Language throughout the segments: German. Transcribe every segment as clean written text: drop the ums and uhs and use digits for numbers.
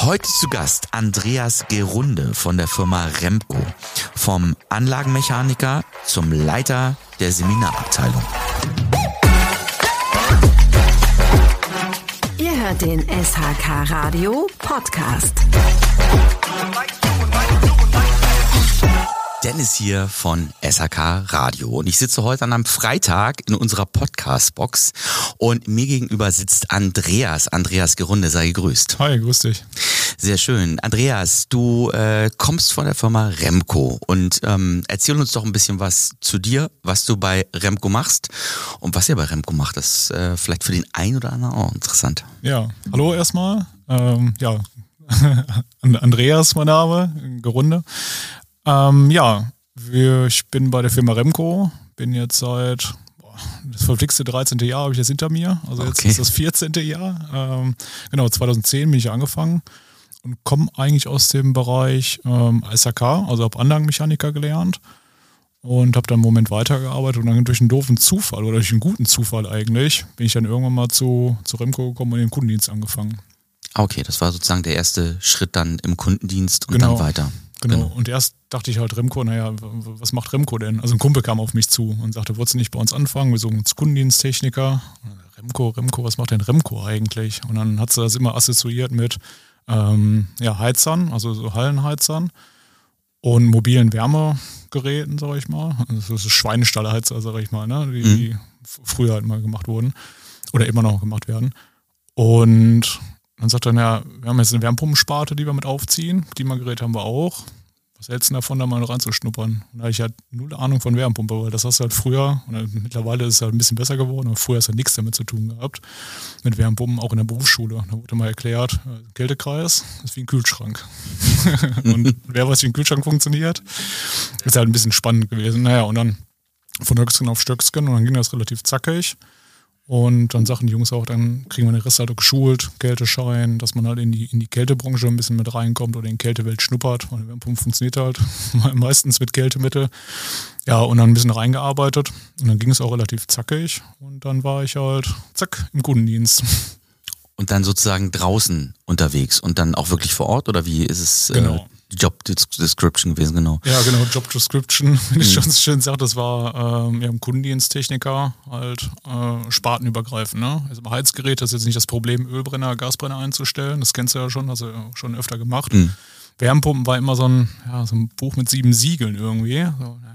Heute zu Gast Andreas Gerunde von der Firma Remco. Vom Anlagenmechaniker zum Leiter der Seminarabteilung. Ihr hört den SHK Radio Podcast. Dennis hier von SHK Radio und ich sitze heute an einem Freitag in unserer Podcast-Box und mir gegenüber sitzt Andreas Gerunde, sei gegrüßt. Hi, grüß dich. Sehr schön. Andreas, du kommst von der Firma Remco und erzähl uns doch ein bisschen was zu dir, was du bei Remco machst und was ihr bei Remco macht. Das ist vielleicht für den einen oder anderen auch interessant. Ja, hallo erstmal. Andreas mein Name, Gerunde. Ich bin bei der Firma Remco, bin jetzt seit das verflixte 13. Jahr habe ich jetzt hinter mir, also jetzt ist das 14. Jahr. 2010 bin ich angefangen und komme eigentlich aus dem Bereich SHK, also habe Anlagenmechaniker gelernt und habe dann einen Moment weitergearbeitet und dann durch einen doofen Zufall oder durch einen guten Zufall eigentlich bin ich dann irgendwann mal zu Remco gekommen und den Kundendienst angefangen. Okay, das war sozusagen der erste Schritt dann im Kundendienst und dann weiter. Genau. Und erst dachte ich halt Remco, was macht Remco denn? Also ein Kumpel kam auf mich zu und sagte, wolltest du nicht bei uns anfangen? Wir suchen uns Kundendiensttechniker. Remco, was macht denn Remco eigentlich? Und dann hat sie das immer assoziiert mit Heizern, also so Hallenheizern und mobilen Wärmegeräten, sag ich mal. Also so Schweinestallheizer, sag ich mal, ne? Die früher halt mal gemacht wurden oder immer noch gemacht werden. Und dann sagt er, wir haben jetzt eine Wärmepumpensparte, die wir mit aufziehen. Klimagerät haben wir auch. Was hältst du davon, da mal reinzuschnuppern? Und da hatte ich halt null Ahnung von Wärmepumpe, weil das hast du halt früher, und mittlerweile ist es halt ein bisschen besser geworden, aber früher hast du halt nichts damit zu tun gehabt. Mit Wärmepumpen, auch in der Berufsschule. Da wurde mal erklärt, Kältekreis ist wie ein Kühlschrank. Und wer weiß, wie ein Kühlschrank funktioniert, ist halt ein bisschen spannend gewesen. Und dann von Höchstgen auf Stöcksken und dann ging das relativ zackig. Und dann sagten die Jungs auch, dann kriegen wir den Rest halt geschult, Kälteschein, dass man halt in die Kältebranche ein bisschen mit reinkommt oder in die Kältewelt schnuppert. Weil die Wärmepumpe funktioniert halt meistens mit Kältemittel. Ja, und dann ein bisschen reingearbeitet. Und dann ging es auch relativ zackig. Und dann war ich halt, im Kundendienst. Und dann sozusagen draußen unterwegs und dann auch wirklich vor Ort oder wie ist es die Job Description gewesen, genau? Ja, genau, Job Description, wenn ich schon schön sage, das war ein Kundendiensttechniker, halt spartenübergreifend. Ne? Also bei Heizgerät ist jetzt nicht das Problem, Ölbrenner, Gasbrenner einzustellen, das kennst du ja schon, hast du ja schon öfter gemacht. Wärmepumpen war immer so ein Buch mit 7 Siegeln irgendwie,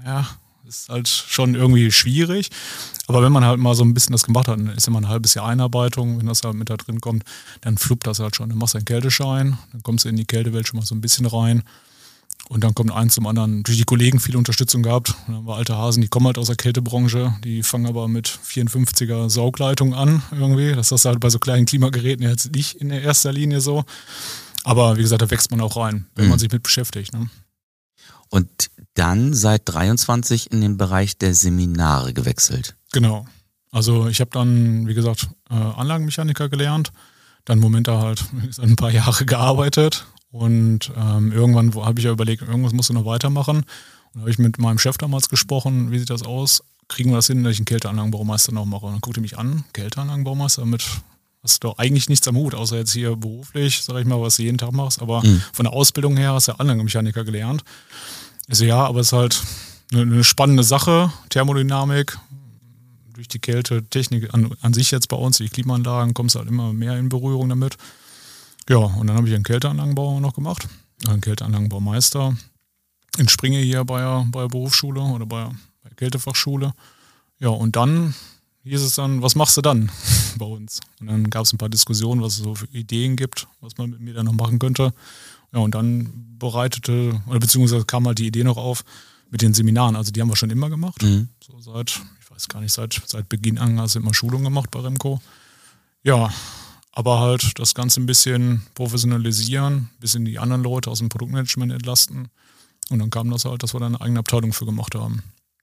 ist halt schon irgendwie schwierig. Aber wenn man halt mal so ein bisschen das gemacht hat, dann ist immer ein halbes Jahr Einarbeitung, wenn das halt mit da drin kommt, dann fluppt das halt schon. Dann machst du einen Kälteschein, dann kommst du in die Kältewelt schon mal so ein bisschen rein und dann kommt eins zum anderen. Durch die Kollegen viel Unterstützung gehabt. Und dann haben wir alte Hasen, die kommen halt aus der Kältebranche, die fangen aber mit 54er Saugleitung an irgendwie. Das ist halt bei so kleinen Klimageräten jetzt nicht in der erster Linie so. Aber wie gesagt, da wächst man auch rein, wenn man sich mit beschäftigt. Ne? Und dann seit 23 in den Bereich der Seminare gewechselt. Genau. Also ich habe dann, wie gesagt, Anlagenmechaniker gelernt. Dann halt ein paar Jahre gearbeitet. Und irgendwann habe ich ja überlegt, irgendwas musst du noch weitermachen. Und da habe ich mit meinem Chef damals gesprochen, wie sieht das aus? Kriegen wir das hin, dass ich einen Kälteanlagenbaumeister noch mache? Und dann guckte er mich an, Kälteanlagenbaumeister hast du doch eigentlich nichts am Hut, außer jetzt hier beruflich, sag ich mal, was du jeden Tag machst. Aber von der Ausbildung her hast du ja Anlagenmechaniker gelernt. Also ja, aber es ist halt eine spannende Sache, Thermodynamik, durch die Kältetechnik an sich jetzt bei uns, die Klimaanlagen, kommst du halt immer mehr in Berührung damit. Ja, und dann habe ich einen Kälteanlagenbauer noch gemacht, einen Kälteanlagenbaumeister in Springe hier bei der Berufsschule oder bei der Kältefachschule. Ja, und dann hieß es dann, was machst du dann bei uns? Und dann gab es ein paar Diskussionen, was es so für Ideen gibt, was man mit mir dann noch machen könnte. Ja, und dann beziehungsweise kam halt die Idee noch auf mit den Seminaren. Also die haben wir schon immer gemacht. So seit Beginn an hast du immer Schulungen gemacht bei Remco. Ja, aber halt das Ganze ein bisschen professionalisieren, ein bisschen die anderen Leute aus dem Produktmanagement entlasten. Und dann kam das halt, dass wir da eine eigene Abteilung für gemacht haben.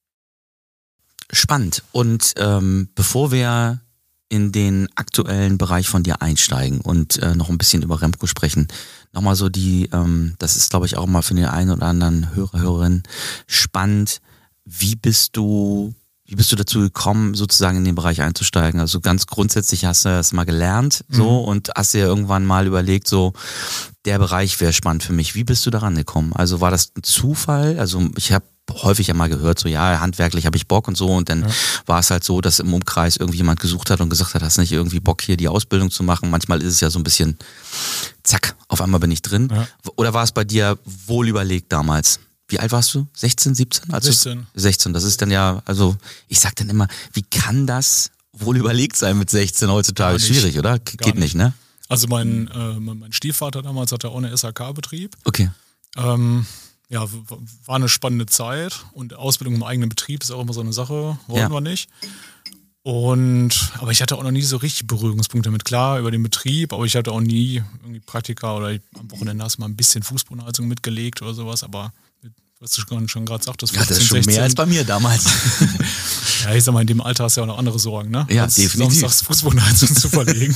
Spannend. Und bevor wir in den aktuellen Bereich von dir einsteigen und noch ein bisschen über Remco sprechen, nochmal so das ist glaube ich auch mal für den einen oder anderen Hörerin spannend, wie bist du Wie bist du dazu gekommen, sozusagen in den Bereich einzusteigen? Also ganz grundsätzlich hast du das mal gelernt so und hast dir irgendwann mal überlegt, so der Bereich wäre spannend für mich. Wie bist du daran gekommen? Also war das ein Zufall? Also ich habe häufig ja mal gehört, so ja, handwerklich habe ich Bock und so und dann war es halt so, dass im Umkreis irgendwie jemand gesucht hat und gesagt hat, hast du nicht irgendwie Bock hier die Ausbildung zu machen? Manchmal ist es ja so ein bisschen zack, auf einmal bin ich drin. Ja. Oder war es bei dir wohl überlegt damals? Wie alt warst du? 16, 17? 16, das ist dann ja, also ich sag dann immer, wie kann das wohl überlegt sein mit 16 heutzutage? Schwierig, oder? Geht nicht, ne? Also mein Stiefvater damals hatte auch eine SAK-Betrieb. Okay. Ja, war eine spannende Zeit und Ausbildung im eigenen Betrieb ist auch immer so eine Sache, wollten wir nicht. Aber ich hatte auch noch nie so richtig Berührungspunkte damit. Klar, über den Betrieb, aber ich hatte auch nie irgendwie Praktika oder am Wochenende hast du mal ein bisschen Fußbodenheizung mitgelegt oder sowas, aber was du schon gerade sagtest, 15, das ist schon 16. Mehr als bei mir damals. Ja, ich sag mal, in dem Alter hast du ja auch noch andere Sorgen, ne? Ja, definitiv. Samstags Fußbodenheizung zu verlegen.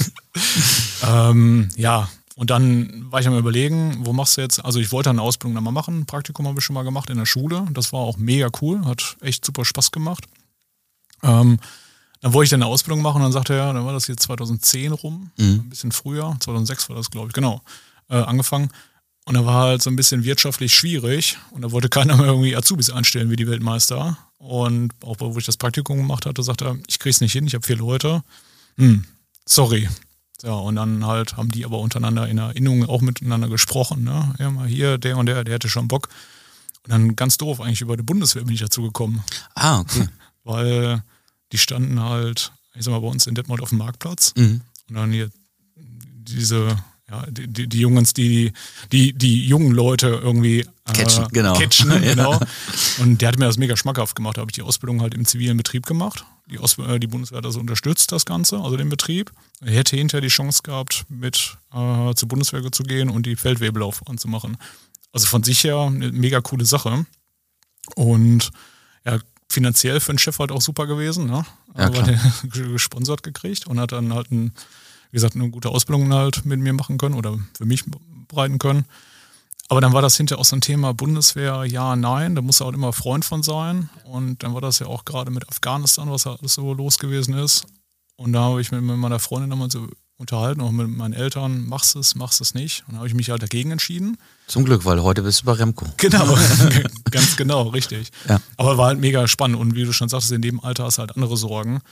Ja, und dann war ich am Überlegen, wo machst du jetzt, also ich wollte eine Ausbildung dann mal machen, ein Praktikum habe ich schon mal gemacht in der Schule, das war auch mega cool, hat echt super Spaß gemacht. Dann wollte ich dann eine Ausbildung machen und dann sagte er, dann war das jetzt 2010 rum, ein bisschen früher, 2006 war das glaube ich, genau, angefangen. Und da war halt so ein bisschen wirtschaftlich schwierig und da wollte keiner mehr irgendwie Azubis einstellen wie die Weltmeister. Und auch wo ich das Praktikum gemacht hatte, sagte er, ich krieg's nicht hin, ich habe 4 Leute. Sorry. Ja, und dann halt haben die aber untereinander in Erinnerung auch miteinander gesprochen. Ne? Ja, mal hier, der und der hätte schon Bock. Und dann ganz doof, eigentlich über die Bundeswehr bin ich dazu gekommen. Ah, okay. Weil die standen halt, ich sag mal, bei uns in Detmold auf dem Marktplatz. Und dann hier diese... Ja, die Jungs, die jungen Leute irgendwie catchen, genau. Genau. Und der hat mir das mega schmackhaft gemacht. Da habe ich die Ausbildung halt im zivilen Betrieb gemacht. Die Bundeswehr hat das unterstützt, das Ganze, also den Betrieb. Er hätte hinterher die Chance gehabt, mit zur Bundeswehr zu gehen und die Feldwebelaufbahn zu machen. Also von sich her eine mega coole Sache. Und ja, finanziell für den Chef halt auch super gewesen. Ne? Ja, klar. Der gesponsert gekriegt und hat dann halt wie gesagt, eine gute Ausbildung halt mit mir machen können oder für mich bereiten können. Aber dann war das hinterher auch so ein Thema Bundeswehr, ja, nein, da muss er auch immer Freund von sein. Und dann war das ja auch gerade mit Afghanistan, was alles so los gewesen ist. Und da habe ich mit meiner Freundin damals so unterhalten, auch mit meinen Eltern, machst es nicht. Und dann habe ich mich halt dagegen entschieden. Zum Glück, weil heute bist du bei Remco. Genau, ganz genau, richtig. Ja. Aber war halt mega spannend und wie du schon sagtest, in dem Alter hast du halt andere Sorgen.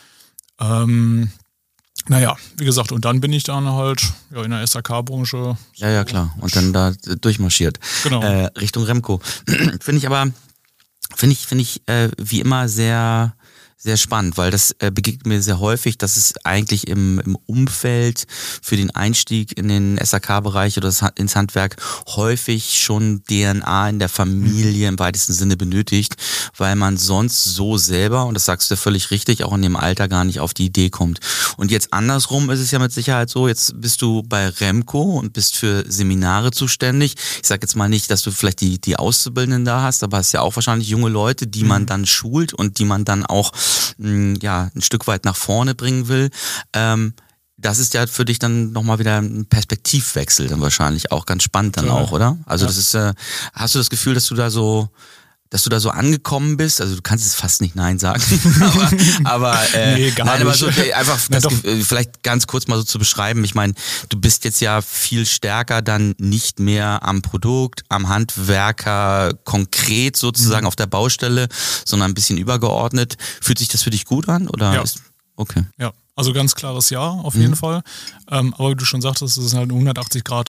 Naja, wie gesagt, und dann bin ich dann halt in der SAK-Branche. So ja, klar. Und dann da durchmarschiert. Genau. Richtung Remco. Finde ich wie immer sehr, sehr spannend, weil das begegnet mir sehr häufig, dass es eigentlich im Umfeld für den Einstieg in den SAK-Bereich oder ins Handwerk häufig schon DNA in der Familie im weitesten Sinne benötigt, weil man sonst so selber, und das sagst du völlig richtig, auch in dem Alter gar nicht auf die Idee kommt. Und jetzt andersrum ist es ja mit Sicherheit so, jetzt bist du bei Remco und bist für Seminare zuständig. Ich sage jetzt mal nicht, dass du vielleicht die Auszubildenden da hast, aber hast ja auch wahrscheinlich junge Leute, die man dann schult und die man dann auch ein Stück weit nach vorne bringen will. Das ist ja für dich dann nochmal wieder ein Perspektivwechsel, dann wahrscheinlich auch ganz spannend dann auch, oder? Also das ist, hast du das Gefühl, dass du da so angekommen bist? Also du kannst jetzt fast nicht Nein sagen, aber nee, gar nein, aber nicht. so einfach das vielleicht ganz kurz mal so zu beschreiben. Ich meine, du bist jetzt ja viel stärker dann nicht mehr am Produkt, am Handwerker konkret sozusagen auf der Baustelle, sondern ein bisschen übergeordnet. Fühlt sich das für dich gut an? Oder ja. Okay. Ja, also ganz klares Ja, auf jeden Fall. Aber wie du schon sagtest, es ist halt 180 Grad.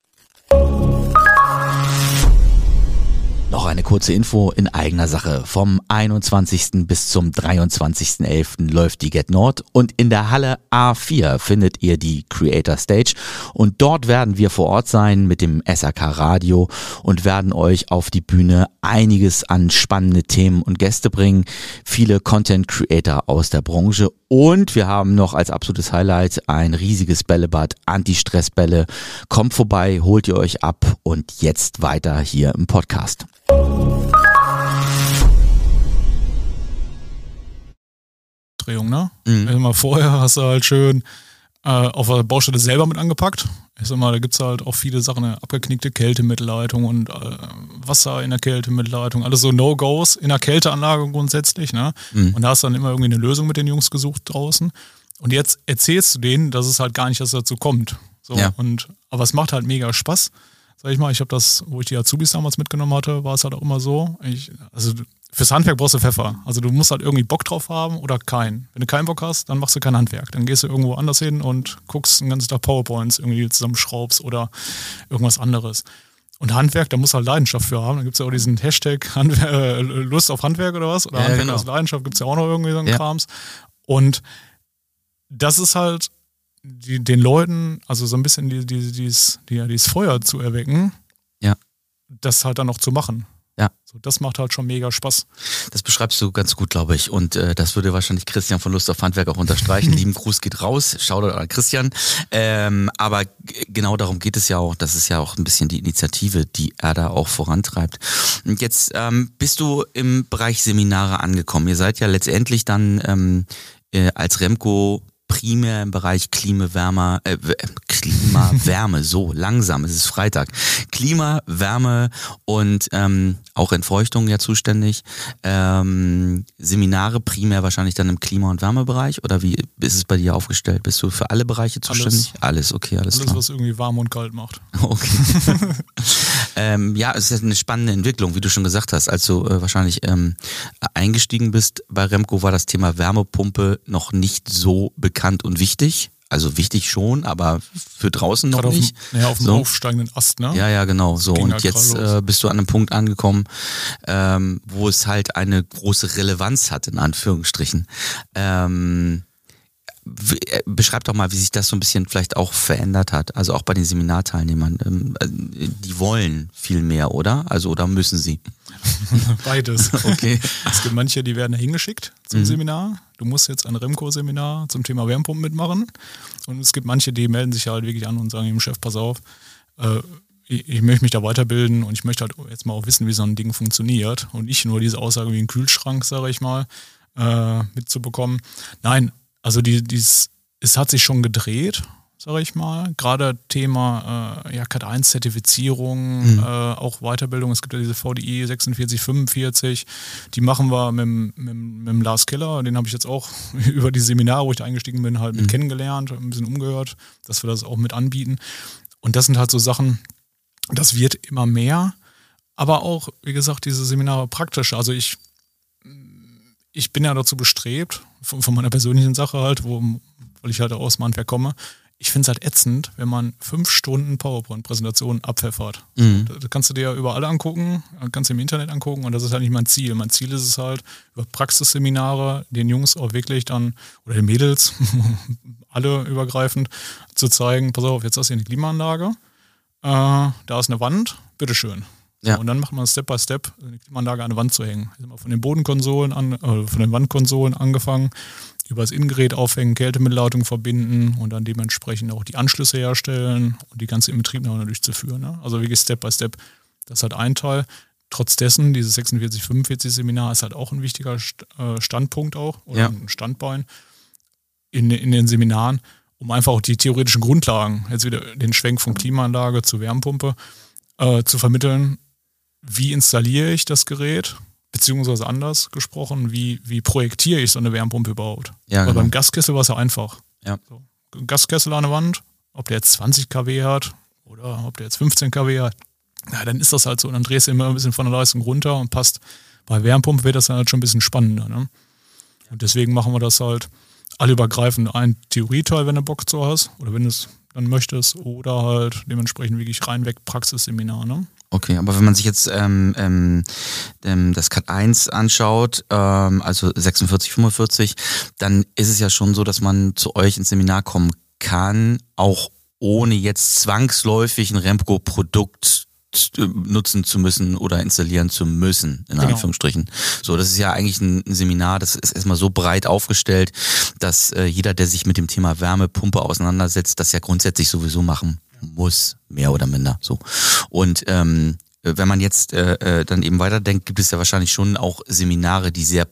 Noch eine kurze Info in eigener Sache. Vom 21. bis zum 23.11. läuft die Get Nord und in der Halle A4 findet ihr die Creator Stage und dort werden wir vor Ort sein mit dem SAK Radio und werden euch auf die Bühne einiges an spannende Themen und Gäste bringen, viele Content Creator aus der Branche und wir haben noch als absolutes Highlight ein riesiges Bällebad, Anti-Stress-Bälle. Kommt vorbei, holt ihr euch ab und jetzt weiter hier im Podcast. Drehung, ne? Also mal vorher hast du halt schön auf der Baustelle selber mit angepackt. Ich sag mal, da gibt es halt auch viele Sachen, eine abgeknickte Kältemittelleitung und Wasser in der Kältemittelleitung, alles so No-Gos in der Kälteanlage grundsätzlich, ne? Und da hast du dann immer irgendwie eine Lösung mit den Jungs gesucht draußen. Und jetzt erzählst du denen, dass es halt gar nicht dazu kommt. So, ja. Aber es macht halt mega Spaß. Sag ich mal, ich habe das, wo ich die Azubis damals mitgenommen hatte, war es halt auch immer so. Also fürs Handwerk brauchst du Pfeffer. Also du musst halt irgendwie Bock drauf haben oder keinen. Wenn du keinen Bock hast, dann machst du kein Handwerk. Dann gehst du irgendwo anders hin und guckst den ganzen Tag PowerPoints irgendwie zusammenschraubst oder irgendwas anderes. Und Handwerk, da muss halt Leidenschaft für haben. Da gibt es ja auch diesen Hashtag Lust auf Handwerk oder was. Oder ja, Handwerk genau. aus Leidenschaft gibt es ja auch noch irgendwie so einen Krams. Und das ist halt den Leuten, also so ein bisschen dieses Feuer zu erwecken, das halt dann noch zu machen. Ja. So, das macht halt schon mega Spaß. Das beschreibst du ganz gut, glaube ich. Und das würde wahrscheinlich Christian von Lust auf Handwerk auch unterstreichen. Lieben Gruß geht raus. Shoutout an Christian. Aber genau darum geht es ja auch. Das ist ja auch ein bisschen die Initiative, die er da auch vorantreibt. Und jetzt bist du im Bereich Seminare angekommen. Ihr seid ja letztendlich dann als Remco primär im Bereich Klimawärme, so langsam, es ist Freitag. Klima, Wärme und auch Entfeuchtung ja zuständig. Seminare primär wahrscheinlich dann im Klima- und Wärmebereich oder wie ist es bei dir aufgestellt? Bist du für alle Bereiche zuständig? Alles klar. Alles, was irgendwie warm und kalt macht. Okay. Ja, es ist eine spannende Entwicklung, wie du schon gesagt hast. Als du wahrscheinlich eingestiegen bist bei Remco, war das Thema Wärmepumpe noch nicht so bekannt und wichtig. Also wichtig schon, aber für draußen noch nicht. Auf dem aufsteigenden Ast, ne? Ja, genau. So. Und jetzt bist du an einem Punkt angekommen, wo es halt eine große Relevanz hat, in Anführungsstrichen. Beschreib doch mal, wie sich das so ein bisschen vielleicht auch verändert hat. Also auch bei den Seminarteilnehmern. Die wollen viel mehr, oder? Also oder müssen sie? Beides. Okay. Es gibt manche, die werden hingeschickt zum Seminar. Du musst jetzt ein Remco-Seminar zum Thema Wärmepumpen mitmachen. Und es gibt manche, die melden sich halt wirklich an und sagen dem Chef, pass auf, ich möchte mich da weiterbilden und ich möchte halt jetzt mal auch wissen, wie so ein Ding funktioniert. Und nicht nur diese Aussage wie ein Kühlschrank, sage ich mal, mitzubekommen. Nein, also es hat sich schon gedreht, sage ich mal. Gerade Thema Cat 1 Zertifizierung, auch Weiterbildung. Es gibt ja diese VDI 4645, die machen wir mit Lars Keller. Den habe ich jetzt auch über die Seminare, wo ich da eingestiegen bin, halt mit kennengelernt, ein bisschen umgehört, dass wir das auch mit anbieten. Und das sind halt so Sachen, das wird immer mehr. Aber auch, wie gesagt, diese Seminare praktisch. Also ich bin ja dazu bestrebt, von meiner persönlichen Sache halt, weil ich halt aus dem Handwerk komme, ich finde es halt ätzend, wenn man 5 Stunden PowerPoint-Präsentationen abpfeffert. Das kannst du dir ja überall angucken, kannst du im Internet angucken und das ist halt nicht mein Ziel. Mein Ziel ist es halt, über Praxisseminare den Jungs auch wirklich dann, oder den Mädels, alle übergreifend, zu zeigen, pass auf, jetzt hast du hier eine Klimaanlage, da ist eine Wand, bitteschön. Ja. Und dann macht man Step by Step, eine Klimaanlage an eine Wand zu hängen. Von den Bodenkonsolen von den Wandkonsolen angefangen, über das Innengerät aufhängen, Kältemittelleitung verbinden und dann dementsprechend auch die Anschlüsse herstellen und die ganze Inbetriebnahme durchzuführen. Ne? Also wirklich Step by Step. Das ist halt ein Teil. Trotz dessen, dieses 46-45 Seminar ist halt auch ein wichtiger Standpunkt auch, oder ein Standbein in den Seminaren, um einfach auch die theoretischen Grundlagen, jetzt wieder den Schwenk von Klimaanlage zu Wärmepumpe, zu vermitteln. Wie installiere ich das Gerät? Beziehungsweise anders gesprochen, wie projektiere ich so eine Wärmepumpe überhaupt? Ja, weil beim Gaskessel war es ja einfach. Ja. So, Gaskessel an der Wand, ob der jetzt 20 kW hat oder ob der jetzt 15 kW hat, ja, dann ist das halt so. Und dann drehst du immer ein bisschen von der Leistung runter und passt. Bei Wärmepumpe wird das dann halt schon ein bisschen spannender. Ne? Und deswegen machen wir das halt allübergreifend. Ein Theorieteil, wenn du Bock zu hast oder wenn du es dann möchtest, oder halt dementsprechend wirklich reinweg Praxisseminar. Ne? Okay, aber wenn man sich jetzt das Cat 1 anschaut, also 46, 45, dann ist es ja schon so, dass man zu euch ins Seminar kommen kann, auch ohne jetzt zwangsläufig ein Remco-Produkt nutzen zu müssen oder installieren zu müssen, in Anführungsstrichen. So, das ist ja eigentlich ein Seminar, das ist erstmal so breit aufgestellt, dass jeder, der sich mit dem Thema Wärmepumpe auseinandersetzt, das ja grundsätzlich sowieso machen muss, mehr oder minder. So. Und wenn man jetzt dann eben weiterdenkt, gibt es ja wahrscheinlich schon auch Seminare, die sehr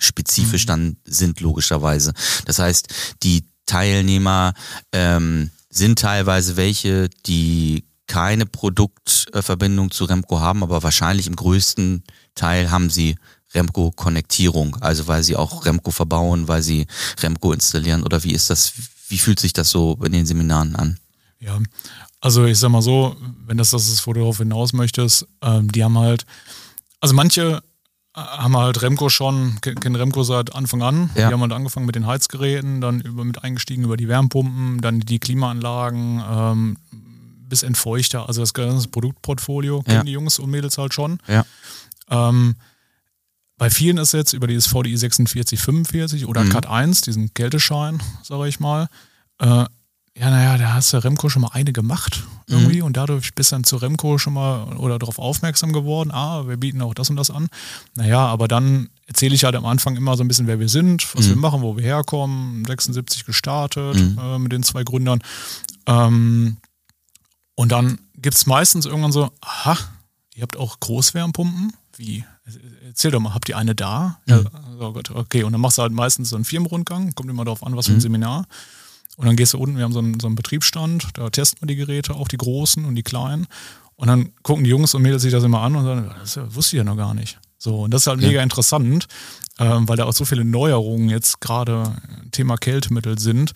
produktspezifisch dann sind, logischerweise. Das heißt, die Teilnehmer sind teilweise welche, die keine Produktverbindung zu Remco haben, aber wahrscheinlich im größten Teil haben sie Remco-Konnektierung, also weil sie auch Remco verbauen, weil sie Remco installieren, oder wie ist das, wie fühlt sich das so in den Seminaren an? Ja, also ich sag mal so, wenn das ist, wo du darauf hinaus möchtest, die haben halt, also manche haben halt Remco kennen Remco seit Anfang an. Ja. Die haben halt angefangen mit den Heizgeräten, dann mit eingestiegen über die Wärmepumpen, dann die Klimaanlagen, bis Entfeuchter, also das ganze Produktportfolio kennen die Jungs und Mädels halt schon. Ja. Bei vielen ist jetzt über dieses VDI 4645 oder Cat 1, diesen Kälteschein, sage ich mal, da hast du Remco schon mal eine gemacht irgendwie und dadurch bist dann zu Remco schon mal oder darauf aufmerksam geworden, wir bieten auch das und das an. Naja, aber dann erzähle ich halt am Anfang immer so ein bisschen, wer wir sind, was wir machen, wo wir herkommen, 76 gestartet mit den 2 Gründern. Und dann gibt es meistens irgendwann so, ihr habt auch Großwärmpumpen? Wie? Erzähl doch mal, habt ihr eine da? Ja, oh Gott, okay. Und dann machst du halt meistens so einen Firmenrundgang, kommt immer darauf an, was für ein Seminar. Und dann gehst du unten, wir haben so einen Betriebsstand, da testen wir die Geräte, auch die großen und die kleinen. Und dann gucken die Jungs und Mädels sich das immer an und sagen, das wusste ich ja noch gar nicht. So, und das ist halt mega interessant, weil da auch so viele Neuerungen jetzt gerade Thema Kältemittel sind.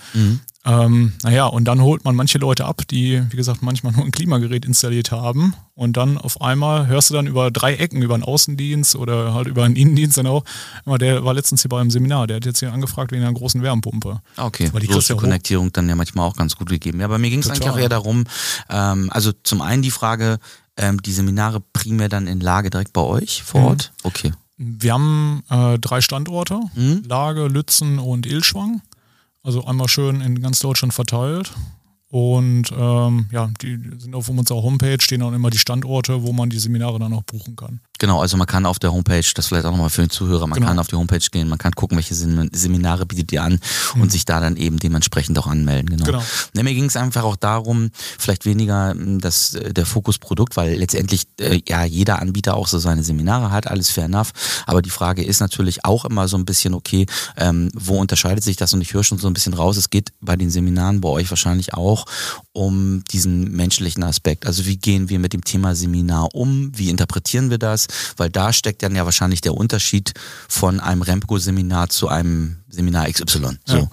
Und dann holt man manche Leute ab, die, wie gesagt, manchmal nur ein Klimagerät installiert haben und dann auf einmal hörst du dann über 3 Ecken, über einen Außendienst oder halt über einen Innendienst dann auch. Der war letztens hier beim Seminar, der hat jetzt hier angefragt wegen einer großen Wärmepumpe. Okay, weil die Konnektierung dann ja manchmal auch ganz gut gegeben. Ja, bei mir ging es eigentlich auch eher darum, also zum einen die Frage, die Seminare primär dann in Lage direkt bei euch vor Ort? Okay. Wir haben 3 Standorte, Lage, Lützen und Ilschwang. Also einmal schön in ganz Deutschland verteilt. Und die sind auf unserer Homepage, stehen auch immer die Standorte, wo man die Seminare dann auch buchen kann. Genau, also man kann auf der Homepage, das vielleicht auch nochmal für den Zuhörer, man kann auf die Homepage gehen, man kann gucken, welche Seminare bietet ihr an und sich da dann eben dementsprechend auch anmelden. Genau. Ne, mir ging es einfach auch darum, vielleicht weniger der Fokus Produkt, weil letztendlich jeder Anbieter auch so seine Seminare hat, alles fair enough, aber die Frage ist natürlich auch immer so ein bisschen, okay, wo unterscheidet sich das? Und ich höre schon so ein bisschen raus, es geht bei den Seminaren bei euch wahrscheinlich auch um diesen menschlichen Aspekt. Also wie gehen wir mit dem Thema Seminar um? Wie interpretieren wir das? Weil da steckt dann ja wahrscheinlich der Unterschied von einem Remco-Seminar zu einem Seminar XY. So.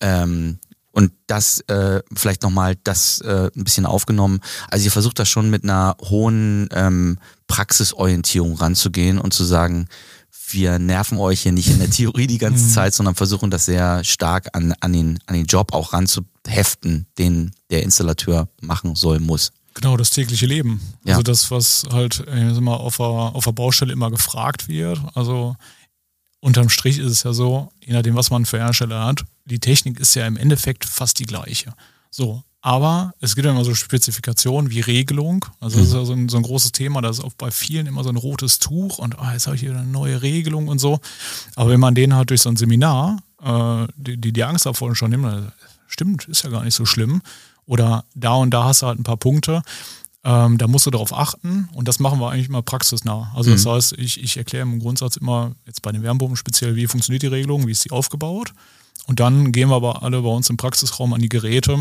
Und das vielleicht nochmal ein bisschen aufgenommen. Also ihr versucht das schon mit einer hohen Praxisorientierung ranzugehen und zu sagen, wir nerven euch hier nicht in der Theorie die ganze Zeit, sondern versuchen das sehr stark an den Job auch ranzuheften, den der Installateur machen soll, muss. Genau, das tägliche Leben. Ja. Also das, was halt auf der Baustelle immer gefragt wird. Also unterm Strich ist es ja so, je nachdem, was man für Hersteller hat, die Technik ist ja im Endeffekt fast die gleiche. So, aber es gibt ja immer so Spezifikationen wie Regelung. Also das ist ja so ein großes Thema, da ist auch bei vielen immer so ein rotes Tuch und jetzt habe ich hier eine neue Regelung und so. Aber wenn man denen halt durch so ein Seminar die Angst davor schon nimmt, stimmt, ist ja gar nicht so schlimm. Oder da und da hast du halt ein paar Punkte, da musst du darauf achten und das machen wir eigentlich immer praxisnah. Also das heißt, ich erkläre im Grundsatz immer, jetzt bei den Wärmepumpen speziell, wie funktioniert die Regelung, wie ist die aufgebaut und dann gehen wir aber alle bei uns im Praxisraum an die Geräte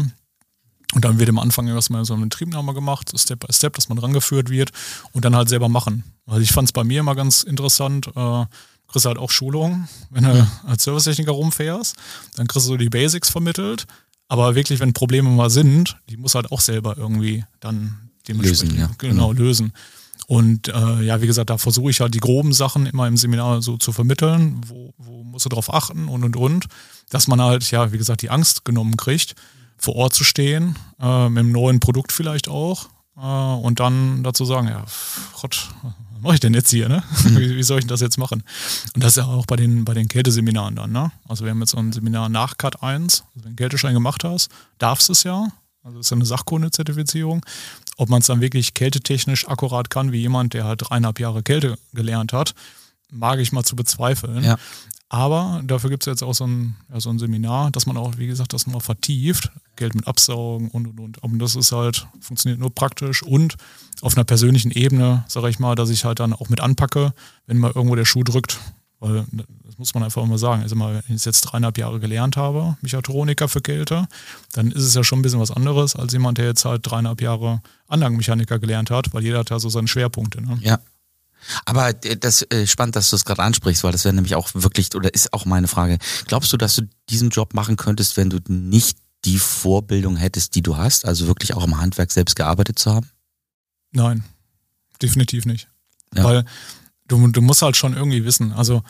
und dann wird am Anfang erstmal so eine Betriebnahme gemacht, Step by Step, dass man rangeführt wird und dann halt selber machen. Also ich fand es bei mir immer ganz interessant, kriegst halt auch Schulungen, wenn du als Servicetechniker rumfährst, dann kriegst du so die Basics vermittelt. Aber wirklich, wenn Probleme mal sind, die muss halt auch selber irgendwie dann dementsprechend lösen. Und wie gesagt, da versuche ich halt die groben Sachen immer im Seminar so zu vermitteln, wo musst du drauf achten und, dass man halt, wie gesagt, die Angst genommen kriegt, vor Ort zu stehen, mit einem neuen Produkt vielleicht auch und dann dazu sagen, Gott, was mache ich denn jetzt hier, ne? Wie soll ich denn das jetzt machen? Und das ist ja auch bei den Kälteseminaren dann, ne? Also wir haben jetzt so ein Seminar nach Cat 1, also wenn du einen Kälteschein gemacht hast, darfst du es ja, also das ist ja eine Sachkunde-Zertifizierung, ob man es dann wirklich kältetechnisch akkurat kann, wie jemand, der halt 3,5 Jahre Kälte gelernt hat, mag ich mal zu bezweifeln. Ja. Aber dafür gibt es jetzt auch so ein Seminar, dass man auch, wie gesagt, das nochmal vertieft, Geld mit Absaugen und. Und das ist halt, funktioniert nur praktisch und auf einer persönlichen Ebene, sage ich mal, dass ich halt dann auch mit anpacke, wenn mal irgendwo der Schuh drückt, Weil, das muss man einfach mal sagen, also wenn ich jetzt 3,5 Jahre gelernt habe, Mechatroniker für Kälte, dann ist es ja schon ein bisschen was anderes als jemand, der jetzt halt 3,5 Jahre Anlagenmechaniker gelernt hat, weil jeder hat ja so seine Schwerpunkte. Ne? Ja. Aber das ist spannend, dass du es gerade ansprichst, weil das wäre nämlich auch wirklich, oder ist auch meine Frage. Glaubst du, dass du diesen Job machen könntest, wenn du nicht die Vorbildung hättest, die du hast, also wirklich auch im Handwerk selbst gearbeitet zu haben? Nein, definitiv nicht. Ja. Weil du musst halt schon irgendwie wissen, also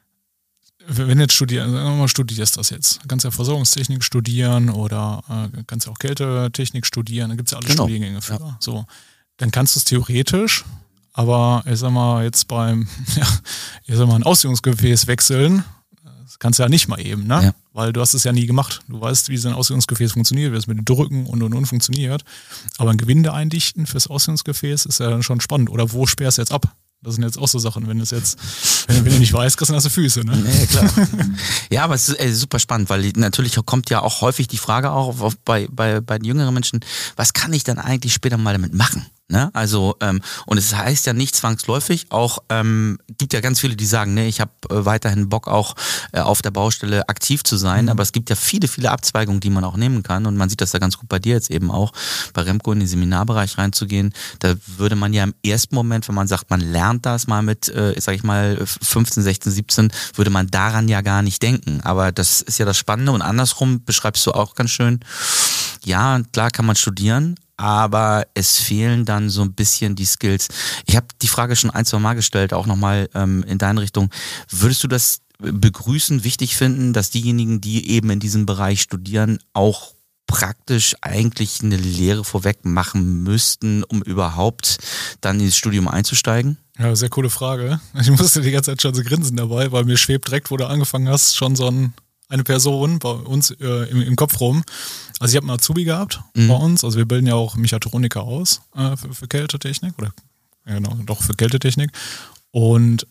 wenn jetzt studierst das jetzt, kannst ja Versorgungstechnik studieren oder kannst ja auch Kältetechnik studieren, da gibt es ja alle Studiengänge für. Ja. So, dann kannst du es theoretisch, aber ich sag mal jetzt ein Ausführungsgefäß wechseln, das kannst du ja nicht mal eben, ne? Ja. Weil du hast es ja nie gemacht. Du weißt, wie so ein Ausführungsgefäß funktioniert, wie es mit dem Drücken und funktioniert. Aber ein Gewinde eindichten fürs Ausführungsgefäß ist ja dann schon spannend. Oder wo sperrst du jetzt ab? Das sind jetzt auch so Sachen, wenn du nicht weißt, kriegst du nasse Füße. Ne? Ja, klar. Ja, aber es ist super spannend, weil natürlich kommt ja auch häufig die Frage auch bei den jüngeren Menschen, was kann ich dann eigentlich später mal damit machen? Ne? Also, und es heißt ja nicht zwangsläufig, auch gibt ja ganz viele, die sagen, ne, ich habe weiterhin Bock auch auf der Baustelle aktiv zu sein, aber es gibt ja viele, viele Abzweigungen, die man auch nehmen kann und man sieht das ja ganz gut bei dir jetzt eben auch, bei Remco in den Seminarbereich reinzugehen, da würde man ja im ersten Moment, wenn man sagt, man lernt das mal mit, sag ich mal, 15, 16, 17, würde man daran ja gar nicht denken, aber das ist ja das Spannende und andersrum beschreibst du auch ganz schön, ja, klar kann man studieren, aber es fehlen dann so ein bisschen die Skills. Ich habe die Frage schon 1-2 Mal gestellt, auch nochmal in deine Richtung. Würdest du das begrüßen, wichtig finden, dass diejenigen, die eben in diesem Bereich studieren, auch praktisch eigentlich eine Lehre vorweg machen müssten, um überhaupt dann ins Studium einzusteigen? Ja, sehr coole Frage. Ich musste die ganze Zeit schon so grinsen dabei, weil mir schwebt direkt, wo du angefangen hast, schon so eine Person bei uns im Kopf rum. Also ich habe einen Azubi gehabt bei uns, also wir bilden ja auch Mechatroniker aus für Kältetechnik oder genau, doch für Kältetechnik und